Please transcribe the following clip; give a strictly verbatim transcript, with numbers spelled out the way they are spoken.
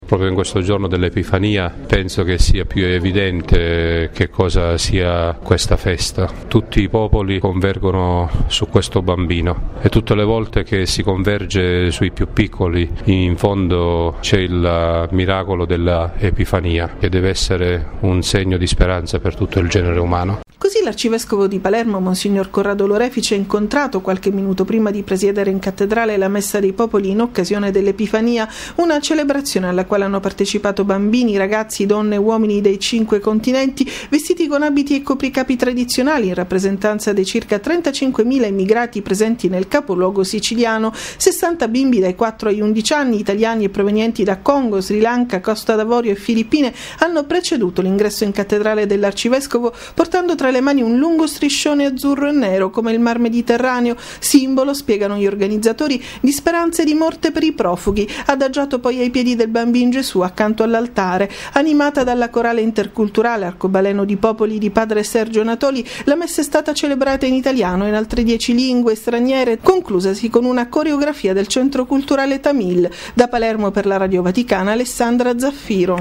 Proprio in questo giorno dell'Epifania penso che sia più evidente che cosa sia questa festa. Tutti i popoli convergono su questo bambino e tutte le volte che si converge sui più piccoli, in fondo c'è il miracolo dell'Epifania, che deve essere un segno di speranza per tutto il genere umano. Così l'arcivescovo di Palermo, Monsignor Corrado Lorefice, ha incontrato qualche minuto prima di presiedere in cattedrale la Messa dei Popoli in occasione dell'Epifania, una celebrazione alla quale hanno partecipato bambini, ragazzi, donne e uomini dei cinque continenti, vestiti con abiti e copricapi tradizionali in rappresentanza dei circa trentacinquemila immigrati presenti nel capoluogo siciliano, sessanta bimbi dai quattro ai undici anni, italiani e provenienti da Congo, Sri Lanka, Costa d'Avorio e Filippine, hanno preceduto l'ingresso in cattedrale dell'arcivescovo, portando tra le mani un lungo striscione azzurro e nero come il mar Mediterraneo, simbolo, spiegano gli organizzatori, di speranza e di morte per i profughi, adagiato poi ai piedi del Bambino Gesù accanto all'altare. Animata dalla corale interculturale Arcobaleno di Popoli di padre Sergio Natoli, la messa è stata celebrata in italiano e in altre dieci lingue straniere, conclusasi con una coreografia del Centro Culturale Tamil. Da Palermo per la Radio Vaticana, Alessandra Zaffiro.